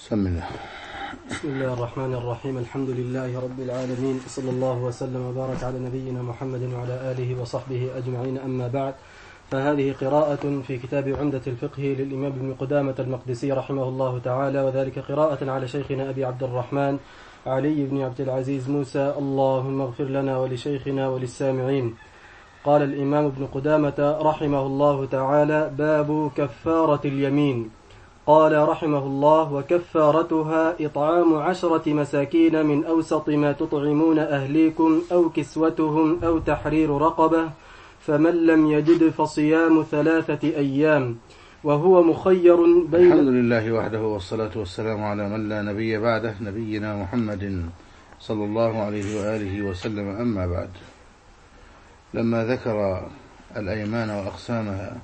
بسم الله. بسم الله الرحمن الرحيم. الحمد لله رب العالمين، صلى الله وسلم وبارك على نبينا محمد وعلى آله وصحبه أجمعين. أما بعد، فهذه قراءة في كتاب عمدة الفقه للإمام ابن قدامة المقدسي رحمه الله تعالى، وذلك قراءة على شيخنا أبي عبد الرحمن علي بن عبد العزيز موسى. اللهم اغفر لنا ولشيخنا وللسامعين. قال الإمام ابن قدامة رحمه الله تعالى: باب كفارة اليمين. قال رحمه الله: وكفارتها إطعام 10 مساكين من أوسط ما تطعمون أهليكم أو كسوتهم أو تحرير رقبة، فمن لم يجد فصيام 3 أيام، وهو مخير بين. الحمد لله وحده، والصلاة والسلام على من لا نبي بعده، نبينا محمد صلى الله عليه وآله وسلم. أما بعد، لما ذكر الأيمان وأقسامها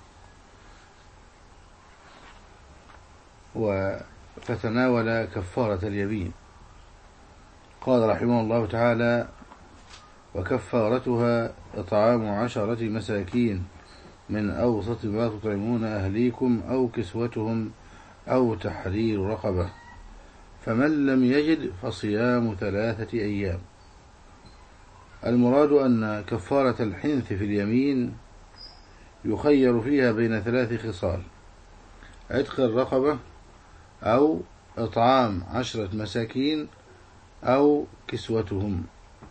فتناول كفارة اليمين، قال رحمه الله تعالى: وكفارتها إطعام 10 مساكين من أوسط ما تطعمون أهليكم أو كسوتهم أو تحرير رقبة، فمن لم يجد فصيام 3 أيام. المراد أن كفارة الحنث في اليمين يخير فيها بين 3 خصال: عتق الرقبة، أو إطعام 10 مساكين، أو كسوتهم.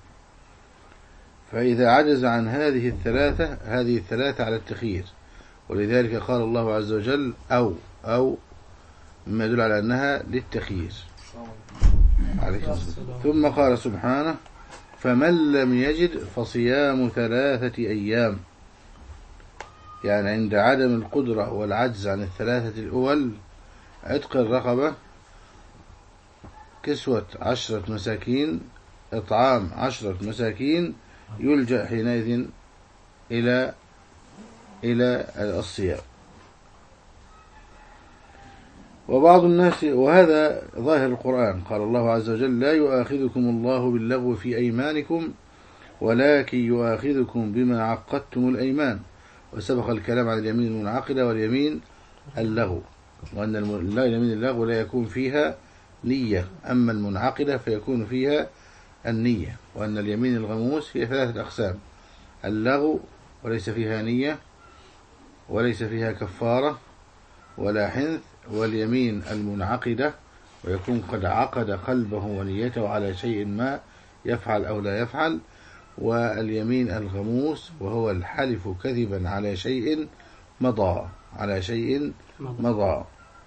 فإذا عجز عن هذه الثلاثة على التخيير، ولذلك قال الله عز وجل أو مما يدل على أنها للتخيير. ثم قال سبحانه: فمن لم يجد فصيام 3 أيام. يعني عند عدم القدرة والعجز عن ال3 الأول، عتق الرقبة، كسوة 10 مساكين، إطعام 10 مساكين، يلجأ حينئذ إلى الصيام. وبعض الناس، وهذا ظاهر القرآن، قال الله عز وجل: لا يؤاخذكم الله باللغو في أيمانكم ولكن يؤاخذكم بما عقدتم الأيمان. وسبق الكلام عن اليمين المنعقدة واليمين اللغو، وأن اليمين اللغو لا يكون فيها نية، أما المنعقدة فيكون فيها النية. وأن اليمين الغموس هي 3 أقسام: اللغو وليس فيها نية وليس فيها كفارة ولا حنث، واليمين المنعقدة ويكون قد عقد قلبه ونيته على شيء ما يفعل أو لا يفعل، واليمين الغموس وهو الحلف كذبا على شيء مضى.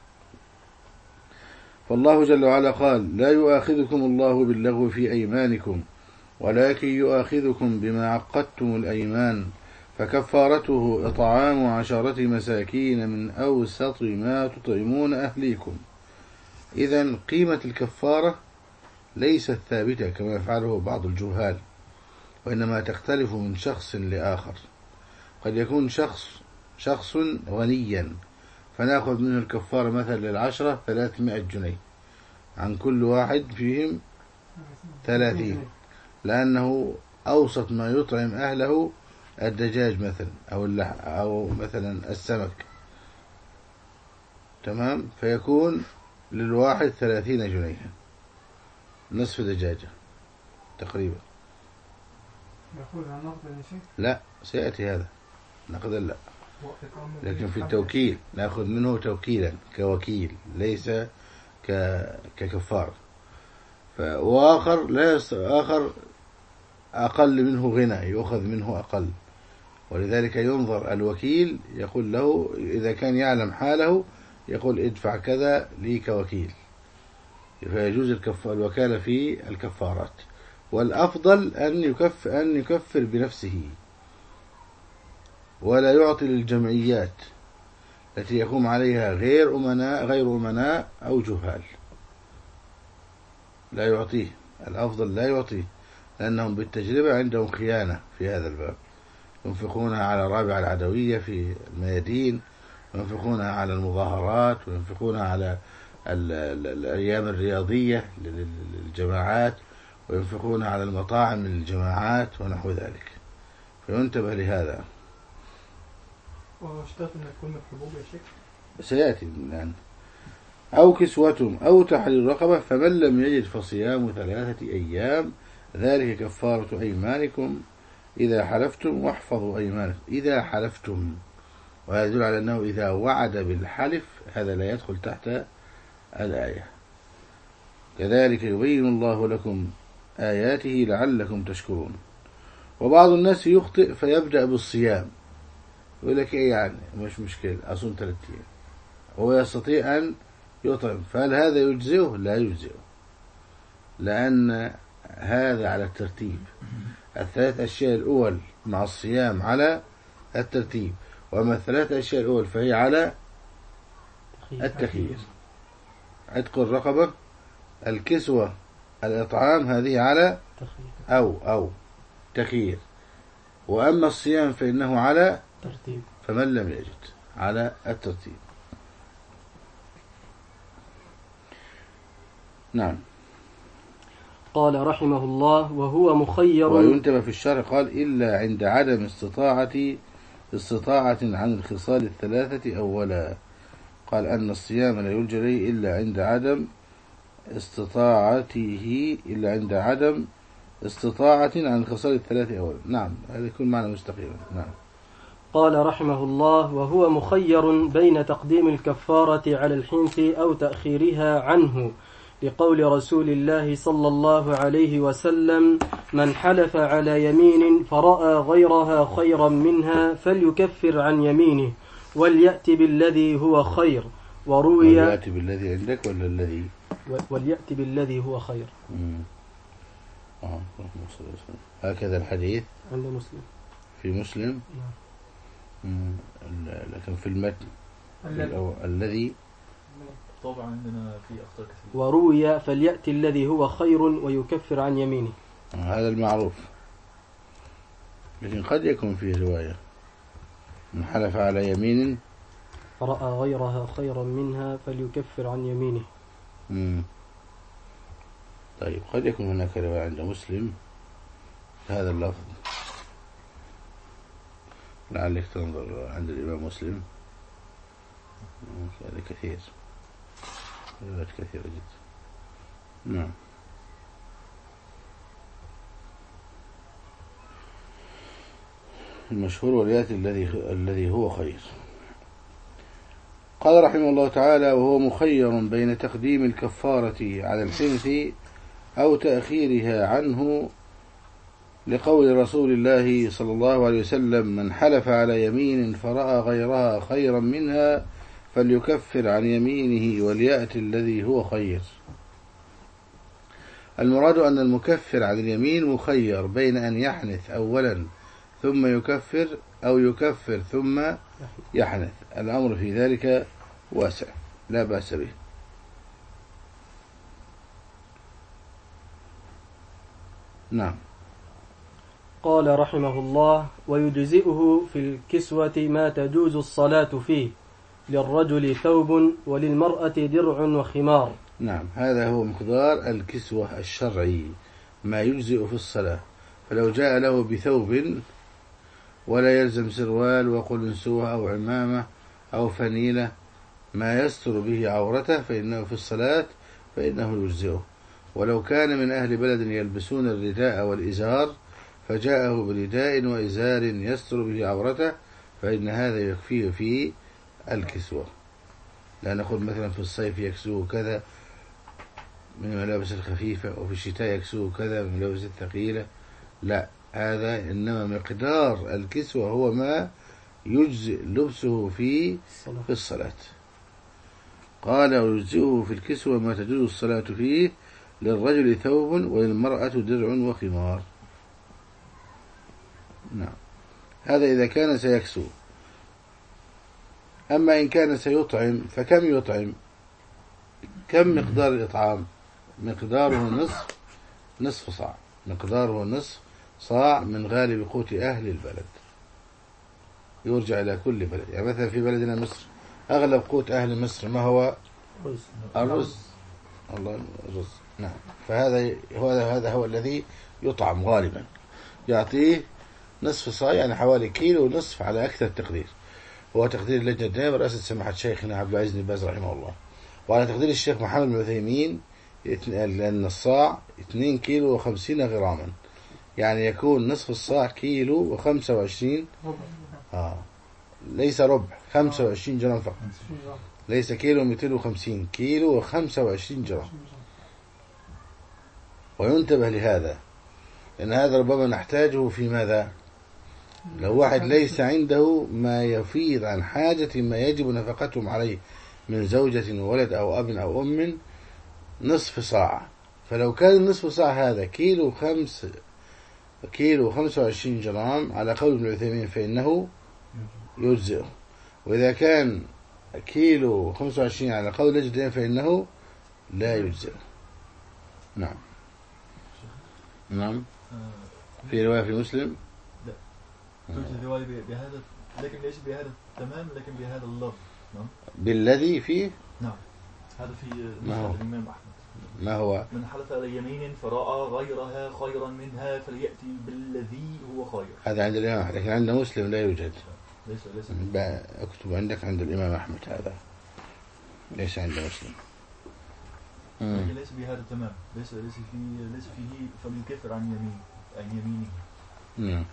فالله جل وعلا قال: لا يؤاخذكم الله باللغو في أيمانكم ولكن يؤاخذكم بما عقدتم الأيمان، فكفارته إطعام 10 مساكين من أوسط ما تطعمون أهليكم. إذن قيمة الكفارة ليست ثابتة كما يفعله بعض الجهال، وإنما تختلف من شخص لآخر. قد يكون شخص غنيا، فنأخذ منه الكفارة مثلا لل10 300 جنيه، عن كل واحد فيهم 30، لأنه أوسط ما يطعم أهله الدجاج مثلا، أو اللحم، أو مثلا السمك، تمام؟ فيكون للواحد 30 جنيه، نصف دجاجة تقريبا. لا، سيأتي هذا نقدا، لا، لكن في التوكيل نأخذ منه توكيلا كوكيل، ليس ككفار. وآخر آخر أقل منه غنى، يؤخذ منه أقل، ولذلك ينظر الوكيل، يقول له إذا كان يعلم حاله يقول: ادفع كذا لي كوكيل، فيجوز الوكالة في الكفارات. والأفضل أن يكفر بنفسه، ولا يعطي للجمعيات التي يقوم عليها غير أمناء أو جهال، لا يعطيه. الأفضل لا يعطيه، لأنهم بالتجربة عندهم خيانة في هذا الباب، ينفقونها على الرابعة العدوية في الميادين، وينفقونها على المظاهرات، وينفقونها على الأيام الرياضية للجماعات، وينفقونها على المطاعم للجماعات ونحو ذلك، فينتبه لهذا. واشترط أن يكون من الحبوب يا شيخ؟ سيأتي الآن. أو كسوتهم أو تحرير رقبة، فمن لم يجد فصيام 3 أيام ذلك كفارة أيمانكم إذا حلفتم، واحفظوا أيمانكم إذا حلفتم. وهذا يدل على أنه إذا وعد بالحلف هذا لا يدخل تحت الآية. كذلك يبين الله لكم آياته لعلكم تشكرون. وبعض الناس يخطئ فيبدأ بالصيام، يقول لك إيه يعني مش مشكلة أصوم 3 أيام، هو يستطيع أن يطعم، فهل هذا يجزئه؟ لا يجزئه، لأن هذا على الترتيب. 3 أشياء الأول مع الصيام على الترتيب، وأما 3 أشياء الأول فهي على التخيير. عتق الرقبة، الكسوة، الإطعام، هذه على أو تخيير. وأما الصيام فإنه على ترتيب، فمن لم يجد على الترتيب. نعم. قال رحمه الله: وهو مخير. وينتبه في الشرع قال: إلا عند عدم استطاعة عن الخصال 3 أولا. قال أن الصيام لا يلجأ إليه إلا عند عدم استطاعة عن الخصال 3 أولا. نعم، هذا يكون معنى مستقيما. نعم. قال رحمه الله: وهو مخير بين تقديم الكفارة على الحنث أو تأخيرها عنه، لقول رسول الله صلى الله عليه وسلم: من حلف على يمين فرأى غيرها خيرا منها فليكفر عن يمينه وليأتي بالذي هو خير. وروي وليأتي بالذي عندك ولا الذي؟ وليأتي بالذي هو خير. هكذا الحديث عند مسلم. في مسلم. لكن في المتن الذي طبعا عندنا في أخطاء كثيرة. وروي فليأتي الذي هو خير ويكفر عن يمينه. هذا المعروف، لكن قد يكون فيه رواية: من حلف على يمين فرأى غيرها خيرا منها فليكفر عن يمينه. طيب، قد يكون هناك رواية عند مسلم هذا اللفظ، لعلك تنظر عند الإمام مسلم. هذا كثير، روايات كثيرة جدا. نعم. المشهور: وليأتي الذي هو خير. قال رحمه الله تعالى: وهو مخير بين تقديم الكفارة على الحنث أو تأخيرها عنه، لقول رسول الله صلى الله عليه وسلم: من حلف على يمين فرأى غيرها خيرا منها فليكفر عن يمينه وليأتي الذي هو خير. المراد أن المكفر عن اليمين مخير بين أن يحنث أولا ثم يكفر، أو يكفر ثم يحنث. الأمر في ذلك واسع لا بأس به. نعم. قال رحمه الله: ويجزئه في الكسوة ما تجوز الصلاة فيه، للرجل ثوب وللمرأة درع وخمار. نعم، هذا هو مقدار الكسوة الشرعي، ما يجزئ في الصلاة. فلو جاء له بثوب ولا يلزم سروال وقلنسوة أو عمامة أو فنيلة، ما يستر به عورته فإنه في الصلاة فإنه يجزئه. ولو كان من أهل بلد يلبسون الرداء والإزار فجاءه برداء وإزار يستر به عورته فإن هذا يكفيه في الكسوة. لا نقول مثلا في الصيف يكسوه كذا من الملابس الخفيفة، وفي الشتاء يكسوه كذا من الملابس الثقيلة، لا، هذا إنما مقدار الكسوة هو ما يجزئ لبسه في الصلاة. قال: ويجزئه في الكسوة ما تجوز الصلاة فيه، للرجل ثوب وللمرأة درع وخمار. نعم، هذا إذا كان سيكسو. أما إن كان سيطعم فكم يطعم؟ كم مقدار الإطعام؟ مقداره نصف صاع، مقداره نصف صاع من غالب قوت أهل البلد، يرجع إلى كل بلد. يعني مثلا في بلدنا مصر أغلب قوت أهل مصر ما هو؟ الرز. الله، الرز. نعم، فهذا هو الذي يطعم غالبا، يعطيه نصف صاع، يعني حوالي كيلو ونصف على أكثر تقدير. هو تقدير اللجنة الدائمة برئاسة سماحة شيخنا عبد العزيز بن باز رحمه الله. وعلى تقدير الشيخ محمد بن عثيمين لأن الصاع 2 كيلو و50 غراما، يعني يكون نصف الصاع كيلو و25 ليس ربع، 25 جرام فقط، ليس كيلو 250، كيلو و25 جرام. وينتبه لهذا، لأن هذا ربما نحتاجه في ماذا؟ لو واحد ليس عنده ما يفيض عن حاجة ما يجب نفقتهم عليه من زوجة وولد أو أب أو أم، نصف صاع. فلو كان نصف صاع هذا كيلو 25 جرام على قول ابن عثيمين فإنه يجزئه، وإذا كان كيلو 25 على قول لجدين فإنه لا يجزئه. نعم. نعم. في رواية في مسلم لا توجد رواية بهذا، لكن ليس بهذا تمام، لكن بهذا اللفظ. نعم. بالذي فيه. نعم. هذا في الإمام أحمد. ما هو؟ من حلف على يمين فرأى غيرها خيرا منها فليأتي بالذي هو خير. هذا عند الإمام أحمد، لكن عند مسلم لا يوجد. ليس اكتب عندك عند الإمام أحمد، هذا ليس عند مسلم. ليس بهذا تمام، ليس فيه فليكفر عن يمينه.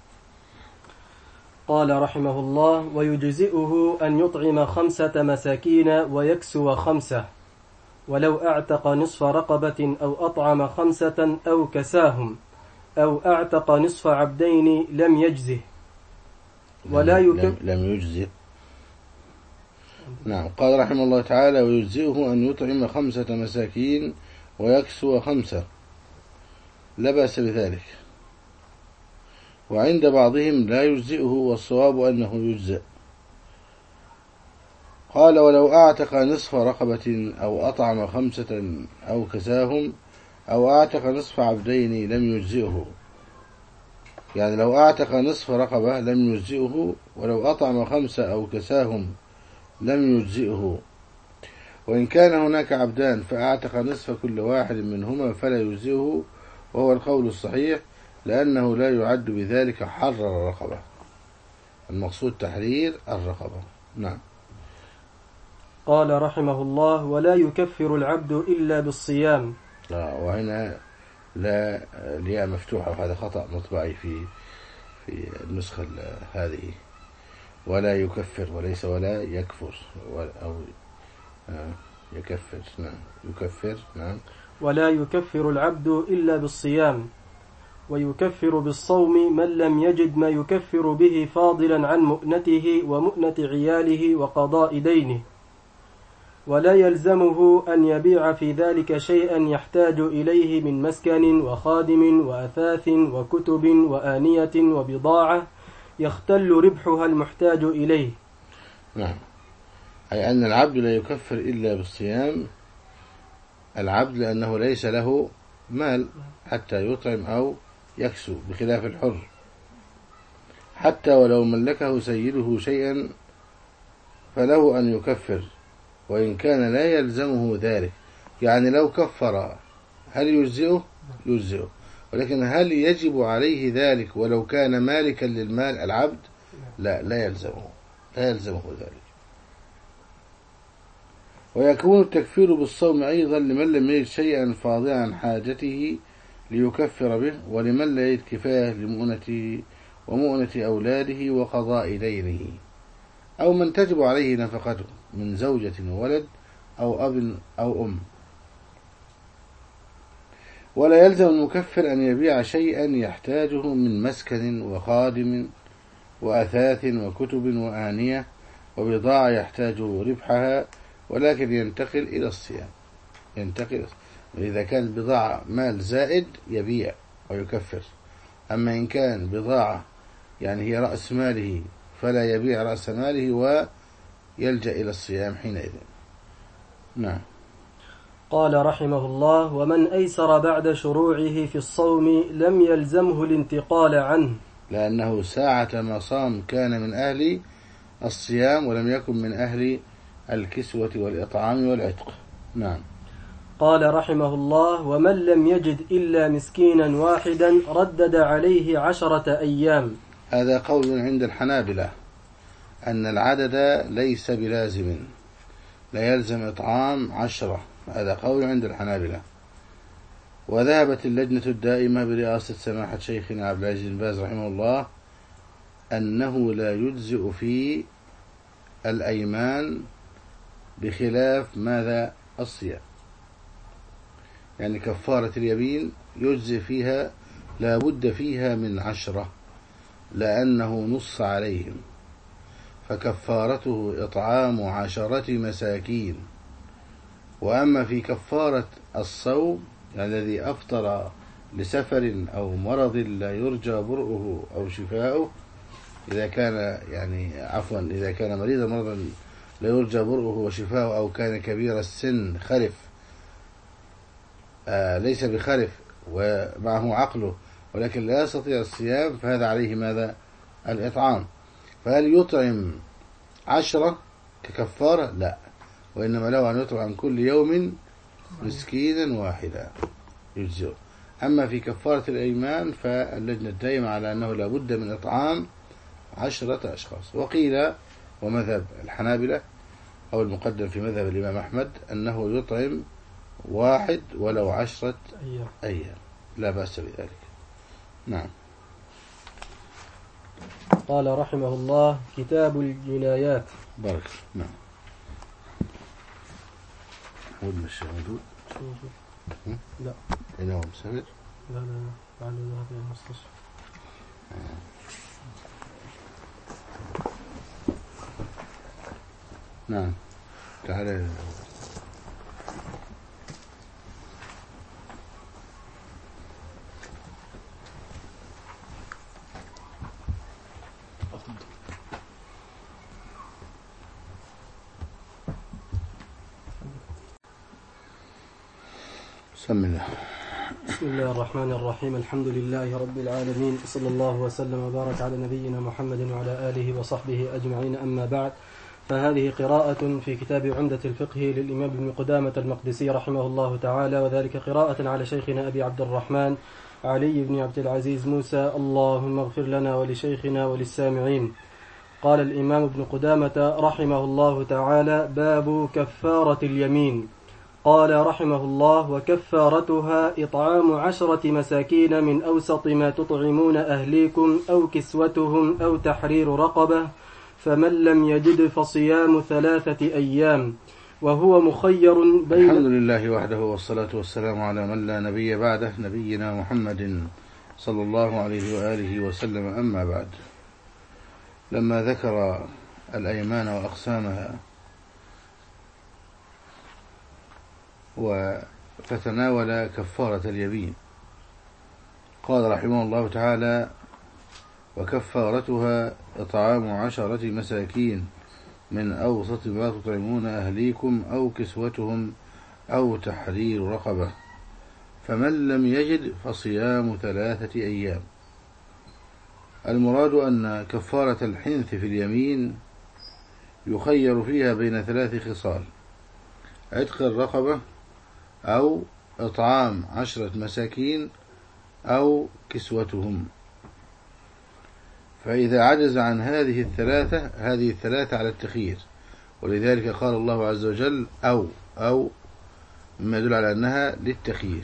قال رحمه الله: ويجزئه أن يطعم 5 مساكين ويكسو 5، ولو أعتق نصف رقبة أو أطعم 5 أو كساهم، أو أعتق نصف عبدين لم يجزه ولا لم يجزه. نعم. قال رحمه الله تعالى: ويجزئه أن يطعم 5 مساكين ويكسو 5، لا بأس بذلك. وعند بعضهم لا يجزئه، والصواب أنه يجزئ. قال: ولو أعتق نصف رقبة أو أطعم 5 أو كساهم، أو أعتق نصف عبدين لم يجزئه. يعني لو أعتق نصف رقبة لم يجزئه، ولو أطعم 5 أو كساهم لم يجزئه. وإن كان هناك عبدان فأعتق نصف كل واحد منهما فلا يجزئه، وهو القول الصحيح، لأنه لا يعد بذلك حرر الرقبة، المقصود تحرير الرقبة. نعم. قال رحمه الله: ولا يكفر العبد إلا بالصيام. وهنا لا الياء مفتوحة، وهذا خطأ مطبعي في النسخة هذه. ولا يكفر، وليس ولا يكفر أو يكفر. نعم. يكفر. نعم. ولا يكفر العبد إلا بالصيام، ويكفر بالصوم من لم يجد ما يكفر به فاضلا عن مؤنته ومؤنة عياله وقضاء دينه، ولا يلزمه أن يبيع في ذلك شيئا يحتاج إليه من مسكن وخادم وأثاث وكتب وآنية وبضاعة يختل ربحها المحتاج إليه. نعم. أي أن العبد لا يكفر إلا بالصيام، العبد لأنه ليس له مال حتى يطعم أو يكسو، بخلاف الحر، حتى ولو ملكه سيده شيئا فله أن يكفر، وإن كان لا يلزمه ذلك. يعني لو كفر هل يجزئه؟ يجزئه، ولكن هل يجب عليه ذلك ولو كان مالكا للمال العبد؟ لا يلزمه ذلك. ويكون التكفير بالصوم أيضا لمن لم يجد شيئا فاضلا عن حاجته ليكفر به، ولمن لا يجد كفاية لمؤنته ومؤنة أولاده وقضاء دينه، أو من تجب عليه نفقته من زوجة وولد أو أب أو أم. ولا يلزم المكفر أن يبيع شيئا يحتاجه من مسكن وخادم وأثاث وكتب وآنية وبضاعة يحتاج ربحها، ولكن ينتقل إلى الصيام. إذا كان بضاعة مال زائد يبيع ويكفر، أما إن كان بضاعة يعني هي رأس ماله فلا يبيع رأس ماله ويلجأ إلى الصيام حينئذ. نعم. قال رحمه الله: ومن أيسر بعد شروعه في الصوم لم يلزمه الانتقال عنه، لأنه ساعة ما صام كان من أهل الصيام ولم يكن من أهل الكسوة والإطعام والعتق. نعم. قال رحمه الله: ومن لم يجد إلا مسكينا واحدا ردد عليه 10 أيام. هذا قول عند الحنابلة أن العدد ليس بلازم، لا يلزم إطعام 10. هذا قول عند الحنابلة. وذهبت اللجنة الدائمة برئاسة سماحة شيخنا عبد العزيز بن باز رحمه الله أنه لا يجزئ في الأيمان بخلاف ماذا؟ الصيام. يعني كفارة اليمين يجزئ فيها، لا بد فيها من 10 لأنه نص عليهم، فكفارته إطعام 10 مساكين. وأما في كفارة الصوم الذي أفطر لسفر أو مرض لا يرجى برؤه أو شفاؤه، إذا كان إذا كان مريضا مرضا لا يرجى برؤه وشفاؤه، أو كان كبير السن خرف ليس بخرف ومعه عقله ولكن لا يستطيع الصيام، فهذا عليه ماذا؟ الإطعام. فهل يطعم 10 ككفارة؟ لا، وإنما له أن يطعم كل يوم مسكينا واحدا يجزئه. أما في كفارة الأيمان فاللجنة الدائمة على أنه لا بد من إطعام 10 أشخاص. وقيل ومذهب الحنابلة أو المقدم في مذهب الإمام أحمد أنه يطعم 1 ولو 10 أيام، لا بأس بذلك. نعم. قال رحمه الله: كتاب الجنايات. بارك. نعم. هو المشي موجود؟ لا. أين هو مسافر؟ لا بعد ذهب إلى المستشفى. نعم. تعالى. بسم الله الرحمن الرحيم. الحمد لله رب العالمين، صلى الله وسلم وبارك على نبينا محمد وعلى آله وصحبه أجمعين. أما بعد، فهذه قراءة في كتاب عمدة الفقه للإمام ابن قدامة المقدسي رحمه الله تعالى، وذلك قراءة على شيخنا أبي عبد الرحمن علي بن عبد العزيز موسى، اللهم اغفر لنا ولشيخنا وللسامعين. قال الإمام ابن قدامة رحمه الله تعالى: باب كفارة اليمين. قال رحمه الله: وكفارتها إطعام 10 مساكين من أوسط ما تطعمون أهليكم أو كسوتهم أو تحرير رقبة، فمن لم يجد فصيام 3 أيام، وهو مخير بين. الحمد لله وحده، والصلاة والسلام على من لا نبي بعده، نبينا محمد صلى الله عليه وآله وسلم. أما بعد، لما ذكر الأيمان وأقسامها فتناول كفارة اليمين، قال رحمه الله تعالى: وكفارتها إطعام 10 مساكين من أوسط ما تطعمون أهليكم أو كسوتهم أو تحرير رقبة، فمن لم يجد فصيام 3 أيام. المراد أن كفارة الحنث في اليمين يخير فيها بين 3 خصال: عتق الرقبة أو إطعام 10 مساكين أو كسوتهم. فإذا عجز عن هذه الثلاثة على التخيير، ولذلك قال الله عز وجل أو مما يدل على أنها للتخيير.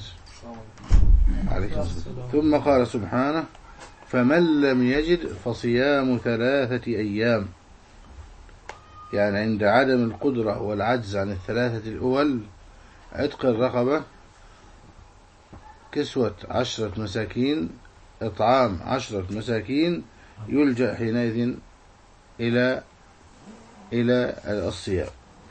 ثم قال سبحانه: فمن لم يجد فصيام 3 أيام. يعني عند عدم القدرة والعجز عن 3 الأول: عتق الرقبة، كسوة 10 مساكين، إطعام 10 مساكين، يلجأ حينئذ إلى الصيام.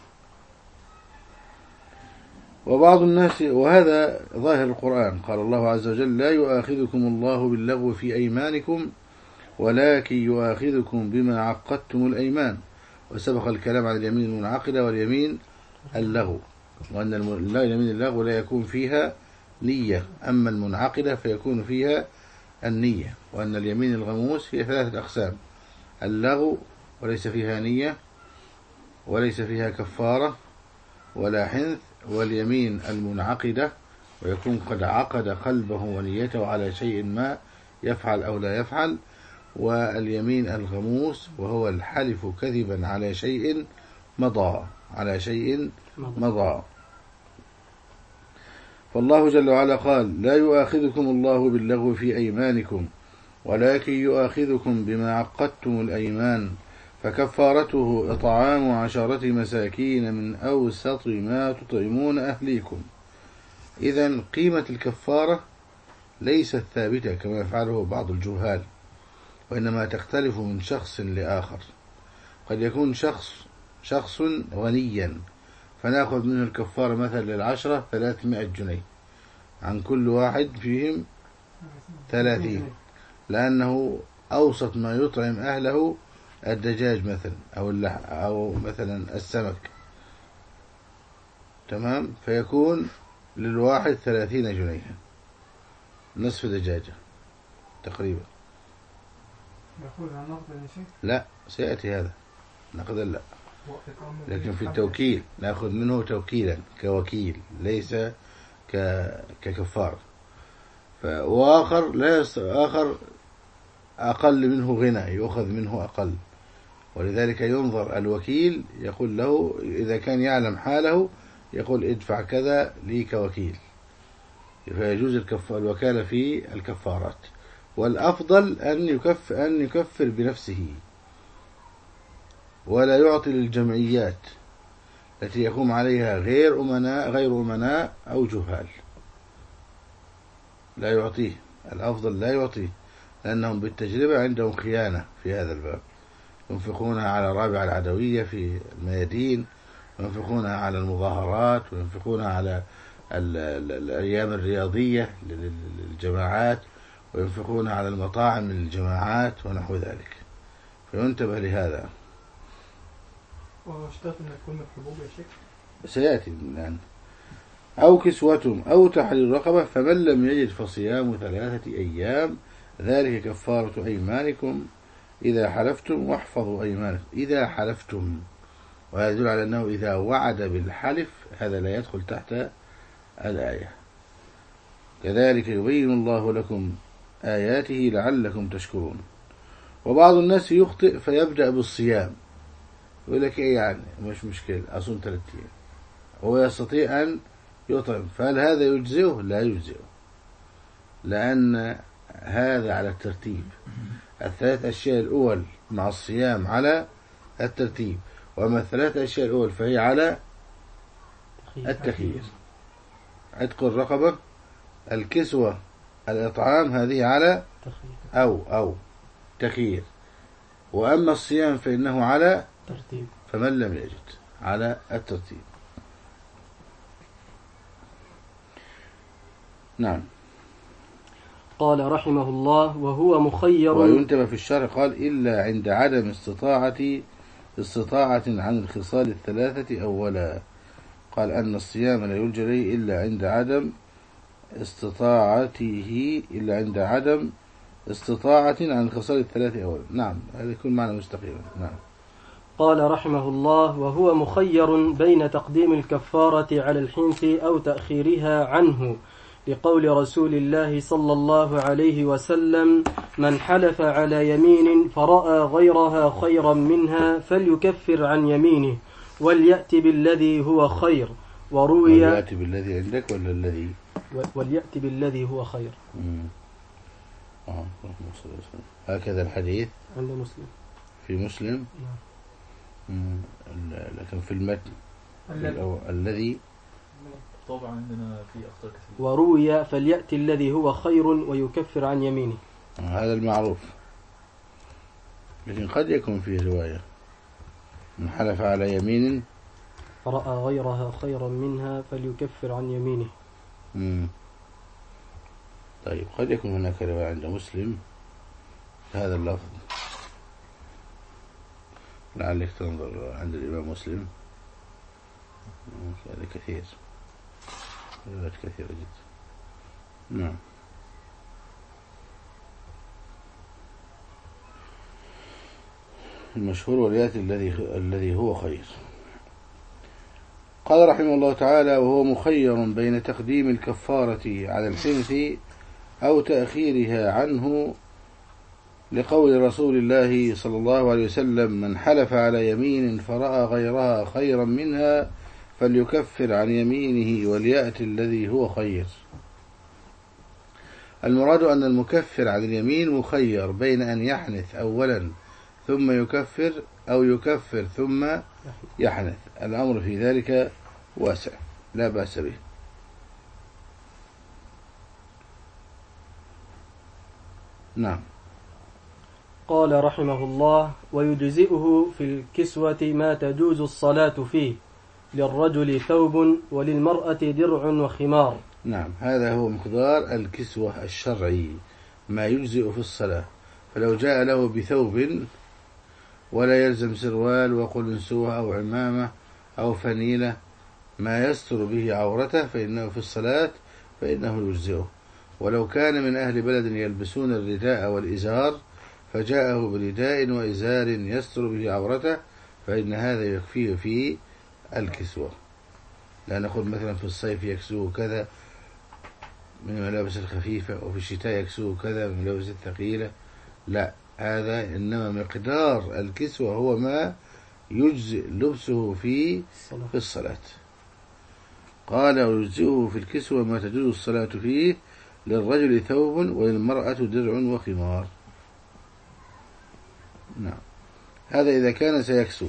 وبعض الناس، وهذا ظاهر القرآن، قال الله عز وجل: لا يؤاخذكم الله باللغو في أيمانكم ولكن يؤاخذكم بما عقدتم الأيمان. وسبق الكلام عن اليمين المنعقدة واليمين اللغو، وأن اليمين اللغو لا يكون فيها نية، أما المنعقدة فيكون فيها النية. وأن اليمين الغموس هي 3 أقسام: اللغو وليس فيها نية وليس فيها كفارة ولا حنث، واليمين المنعقدة ويكون قد عقد قلبه ونيته على شيء ما يفعل أو لا يفعل، واليمين الغموس وهو الحلف كذبا على شيء مضى، على شيء مضى. فالله جل وعلا قال: لا يؤاخذكم الله باللغو في أيمانكم ولكن يؤاخذكم بما عقدتم الأيمان فكفارته إطعام 10 مساكين من أوسط ما تطعمون أهليكم. إذن قيمة الكفارة ليست ثابتة كما يفعله بعض الجهال، وإنما تختلف من شخص لآخر. قد يكون شخص غنيا فنأخذ منه الكفارة مثلا لل10 300 جنيه عن كل واحد فيهم 30، لأنه أوسط ما يطعم أهله الدجاج مثلا أو مثلا السمك، تمام، فيكون للواحد 30 جنيه، نصف دجاجة تقريبا. نأخذها نقدا يا شيخ؟ لا، سيأتي هذا نقدا لا، لكن في التوكيل نأخذ منه توكيلا كوكيل ليس ككفار. وآخر لا آخر أقل منه غنى يؤخذ منه أقل، ولذلك ينظر الوكيل يقول له إذا كان يعلم حاله يقول ادفع كذا لي كوكيل، فيجوز الوكالة في الكفارات. والأفضل أن يكفر بنفسه ولا يعطي للجمعيات التي يقوم عليها غير أمناء أو جهال، لا يعطيه، الأفضل لا يعطيه، لأنهم بالتجربة عندهم خيانة في هذا الباب، ينفقونها على رابع العدوية في الميادين، وينفقونها على المظاهرات، وينفقونها على الأيام الرياضية للجماعات، وينفقونها على المطاعم للجماعات ونحو ذلك، فينتبه لهذا. واشترط أن تكون من حبوب يا شيخ؟ سيأتي الآن. أو كسوتهم أو تحرير رقبة، فمن لم يجد فصيام 3 أيام ذلك كفارة أيمانكم إذا حلفتم واحفظوا أيمانكم. إذا حلفتم، وهذا يدل على أنه إذا وعد بالحلف هذا لا يدخل تحت الآية. كذلك يبين الله لكم آياته لعلكم تشكرون. وبعض الناس يخطئ فيبدأ بالصيام، يقول لك إيه يعني مش مشكلة أصوم 3 أيام، هو يستطيع أن يطعم، فهل هذا يجزئه؟ لا يجزئه، لأن هذا على الترتيب. 3 أشياء الأول مع الصيام على الترتيب، وأما 3 أشياء الأول فهي على التخيير. عتق الرقبة، الكسوة، الإطعام، هذه على أو تخيير. وأما الصيام فإنه على ترتيب، فمن لم يجد على الترتيب. نعم. قال رحمه الله: وهو مخير. وينتبه في الشرع قال: إلا عند عدم استطاعة عن الخصال 3 أولا. قال أن الصيام لا يلجأ إليه إلا عند عدم استطاعة عن الخصال 3 أولا. نعم، هذا يكون معنى مستقيما. نعم. قال رحمه الله: وهو مخير بين تقديم الكفارة على الحنث أو تأخيرها عنه، لقول رسول الله صلى الله عليه وسلم: من حلف على يمين فرأى غيرها خيرا منها فليكفر عن يمينه وليأتي بالذي هو خير. وروي وليأتي بالذي عندك ولا الذي؟ وليأتي بالذي هو خير. هكذا الحديث عند مسلم. في مسلم. لكن في المتن الذي طبعا عندنا في أخطاء كثير. وروي فليأتي الذي هو خير ويكفر عن يمينه. هذا المعروف، لكن قد يكون فيه رواية من حلف على يمين فرأى غيرها خيرا منها فليكفر عن يمينه. طيب، قد يكون هناك رواية عند مسلم هذا اللفظ، لعلك تنظر عند الإمام مسلم، هذا كثير، روايات كثيرة جدا. نعم. المشهور وليأتي الذي هو خير. قال رحمه الله تعالى: وهو مخير بين تقديم الكفارة على الحنث أو تأخيرها عنه، لقول رسول الله صلى الله عليه وسلم: من حلف على يمين فرأى غيرها خيرا منها فليكفر عن يمينه وليأتي الذي هو خير. المراد أن المكفر عن اليمين مخير بين أن يحنث أولا ثم يكفر أو يكفر ثم يحنث. الأمر في ذلك واسع لا بأس به. نعم. قال رحمه الله: ويجزئه في الكسوة ما تجوز الصلاة فيه، للرجل ثوب وللمرأة درع وخمار. نعم، هذا هو مقدار الكسوة الشرعي، ما يجزئ في الصلاة. فلو جاء له بثوب ولا يلزم سروال وقلنسوة أو عمامة أو فنيلة ما يستر به عورته فإنه في الصلاة فإنه يجزئه. ولو كان من أهل بلد يلبسون الرداء والإزار فجاءه برداء وإزار يستر به عورته فإن هذا يكفيه في الكسوة. لا نقول مثلا في الصيف يكسوه كذا من الملابس الخفيفة وفي الشتاء يكسوه كذا من الملابس الثقيلة، لا، هذا إنما مقدار الكسوة هو ما يجزئ لبسه في الصلاة. قال: ويجزئه في الكسوة ما تجوز الصلاة فيه، للرجل ثوب وللمرأة درع وخمار. نعم، هذا إذا كان سيكسو.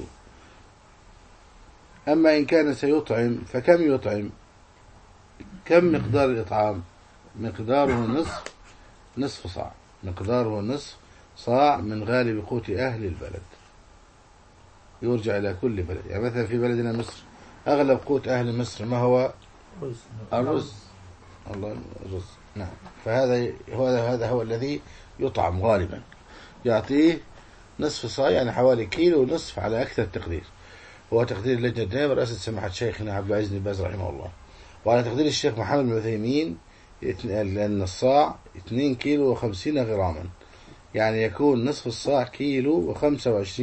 أما إن كان سيطعم فكم يطعم؟ كم مقدار الإطعام؟ مقداره نصف صاع، مقداره نصف صاع من غالب قوت أهل البلد، يرجع إلى كل بلد. يعني مثلا في بلدنا مصر أغلب قوت أهل مصر ما هو؟ الرز. الله، الرز. نعم، فهذا هو الذي يطعم غالبا، يعطيه نصف صاع، يعني حوالي كيلو ونصف على أكثر تقدير. هو تقدير اللجنة الدائمة برئاسة سماحة شيخنا عبد العزيز بن باز رحمه الله، وعلى تقدير الشيخ محمد بن عثيمين لأن الصاع 2 كيلو و50 غراما، يعني يكون نصف الصاع كيلو و25،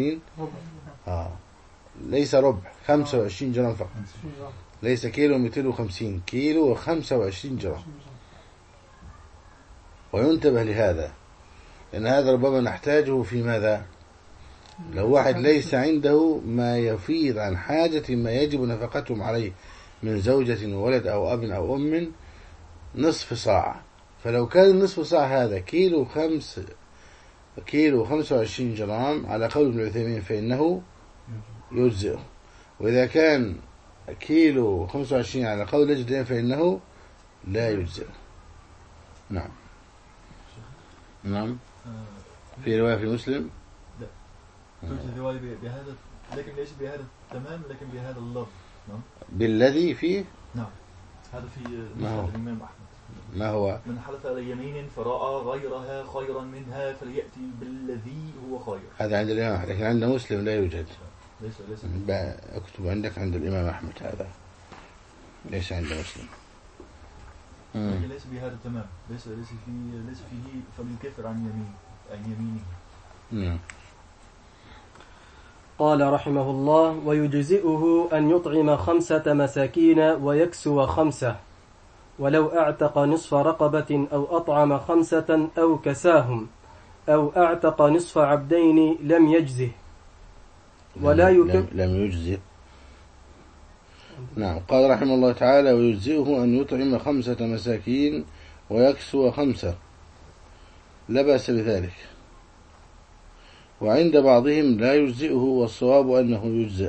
ليس ربع، 25 جرام فقط، ليس كيلو 250، كيلو و25 جرام. وينتبه لهذا، لأن هذا ربما نحتاجه في ماذا؟ لو واحد ليس عنده ما يفيض عن حاجة ما يجب نفقتهم عليه من زوجة وولد أو أب أو أم، نصف صاع. فلو كان النصف صاع هذا كيلو 25 جرام على قول ابن عثيمين فإنه يجزئه، وإذا كان كيلو 25 على قول لجدين فإنه لا يجزئه. نعم. نعم، في رواية في مسلم توجد رواية بهذا، لكن ليس بهذا تمام، لكن بهذا اللفظ. نعم، بالذي فيه. نعم، هذا في مسند الإمام أحمد. ما هو؟ من حلف على يمين فرأى غيرها خيرا منها فليأتي بالذي هو خير. هذا عند الإمام أحمد، لكن عند مسلم لا يوجد. ليس اكتب عندك عند الإمام أحمد، هذا ليس عند مسلم. لكن ليس بهذا تمام، ليس فيه فليكفر عن يمينه. قال رحمه الله: ويجزئه أن يطعم 5 مساكين ويكسو 5، ولو أعتق نصف رقبة أو أطعم 5 أو كساهم، أو أعتق نصف عبدين لم يجزه، ولا لم يجزه. نعم. قال رحمه الله تعالى: ويجزئه أن يطعم 5 مساكين ويكسو 5، لا بأس بذلك. وعند بعضهم لا يجزئه، والصواب أنه يجزئ.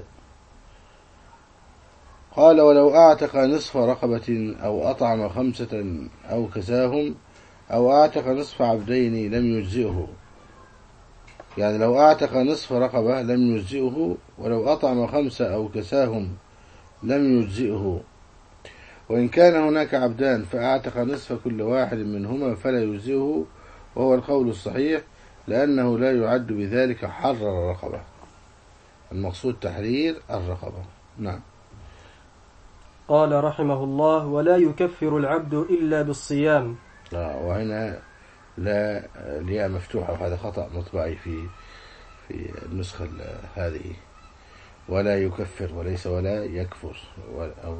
قال: ولو أعتق نصف رقبة أو أطعم 5 أو كساهم، أو أعتق نصف عبدين لم يجزئه. يعني لو أعتق نصف رقبة لم يجزئه، ولو أطعم 5 أو كساهم لم يجزئه. وإن كان هناك عبدان فأعتق نصف كل واحد منهما فلا يجزئه، وهو القول الصحيح، لأنه لا يعد بذلك حرر الرقبة، المقصود تحرير الرقبة. نعم. قال رحمه الله: ولا يكفر العبد إلا بالصيام. وهنا لا، الياء مفتوحة، وهذا خطأ مطبعي في النسخة هذه. ولا يكفر، وليس ولا يكفر، أو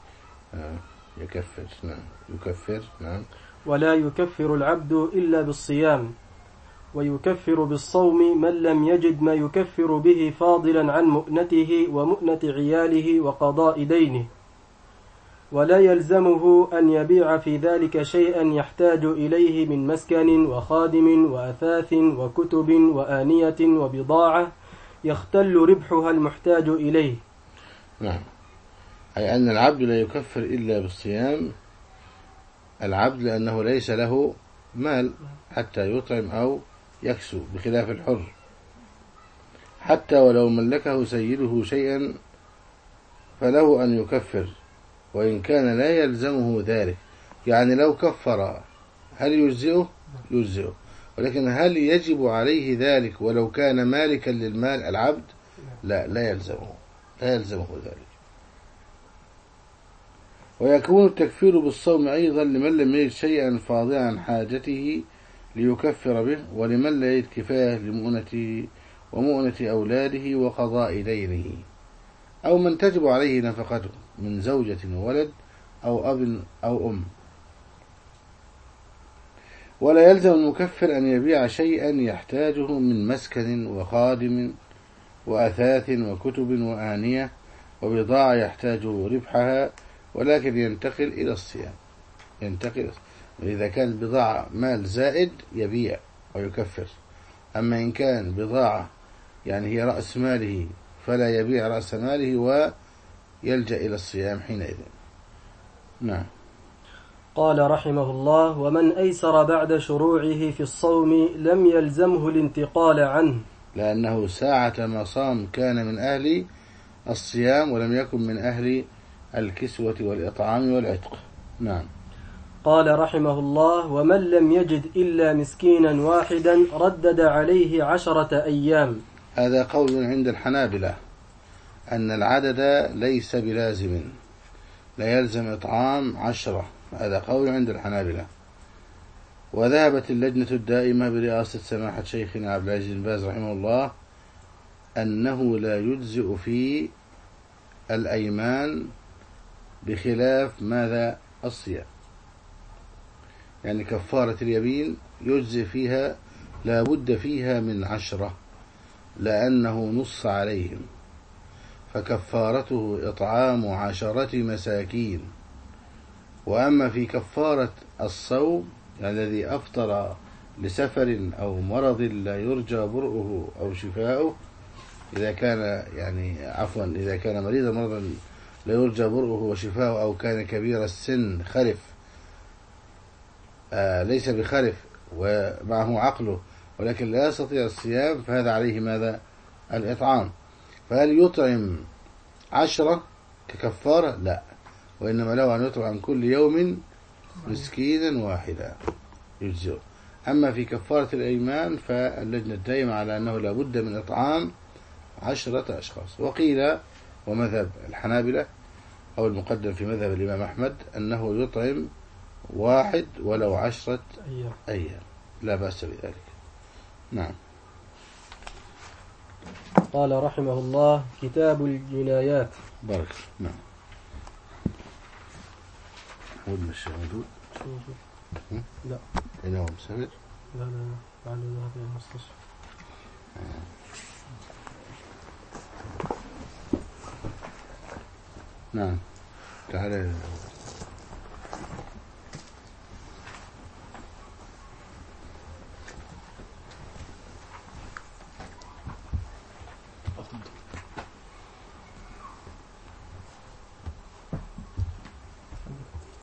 يكفر. نعم، يكفر. نعم. ولا يكفر العبد إلا بالصيام، ويكفر بالصوم من لم يجد ما يكفر به فاضلا عن مؤنته ومؤنة عياله وقضاء دينه، ولا يلزمه أن يبيع في ذلك شيئا يحتاج إليه من مسكن وخادم وأثاث وكتب وآنية وبضاعة يختل ربحها المحتاج إليه. نعم، أي أن العبد لا يكفر إلا بالصيام، العبد لأنه ليس له مال حتى يطعم أو يكسو، بخلاف الحر حتى ولو ملكه سيده شيئا فله أن يكفر، وإن كان لا يلزمه ذلك. يعني لو كفر هل يجزئه؟ يجزئه، ولكن هل يجب عليه ذلك ولو كان مالكا للمال العبد؟ لا يلزمه ذلك. ويكون التكفير بالصوم أيضا لمن لم يجد شيئا فاضلا عن حاجته ليكفر به، ولمن لا يجد كفاية لمؤنته ومؤنة أولاده وقضاء دينه، أو من تجب عليه نفقته من زوجة وولد أو أب أو أم. ولا يلزم المكفر أن يبيع شيئا يحتاجه من مسكن وخادم وأثاث وكتب وآنية وبضاعة يحتاج ربحها، ولكن ينتقل إلى الصيام. إذا كان بضاعة مال زائد يبيع ويكفر، أما إن كان بضاعة يعني هي رأس ماله فلا يبيع رأس ماله ويلجأ إلى الصيام حينئذ. نعم. قال رحمه الله: ومن أيسر بعد شروعه في الصوم لم يلزمه الانتقال عنه، لأنه ساعة ما صام كان من أهل الصيام ولم يكن من أهل الكسوة والإطعام والعتق. نعم. قال رحمه الله: ومن لم يجد إلا مسكينا واحدا ردد عليه 10 أيام. هذا قول عند الحنابلة أن العدد ليس بلازم، لا يلزم إطعام 10، هذا قول عند الحنابلة. وذهبت اللجنة الدائمة برئاسة سماحة شيخنا عبد العزيز بن باز رحمه الله أنه لا يجزئ في الأيمان بخلاف ماذا؟ الصيام. يعني كفارة اليمين يجزئ فيها، لا بد فيها من 10، لأنه نص عليهم، فكفارته إطعام 10 مساكين. وأما في كفارة الصوم يعني الذي أفطر لسفر أو مرض لا يرجى برؤه أو شفاؤه، إذا كان مريضا مرضا لا يرجى برؤه وشفاؤه، أو كان كبير السن خلف ليس بخلف ومعه عقله ولكن لا يستطيع الصيام، فهذا عليه ماذا؟ الإطعام. فهل يطعم 10 ككفارة؟ لا، وإنما له أن يطعم عن كل يوم مسكينا واحدا يجزئه. أما في كفارة الأيمان فاللجنة الدائمة على أنه لا بد من إطعام 10 أشخاص. وقيل ومذهب الحنابلة أو المقدم في مذهب الإمام أحمد أنه يطعم 1 ولو 10 أيام، لا بأس بذلك. نعم. قال رحمه الله: كتاب الجنايات. بارك. نعم. محمود مش موجود؟ لا. هنا هو مسافر؟ لا بعد ذهب إلى المستشفى. نعم. تعالى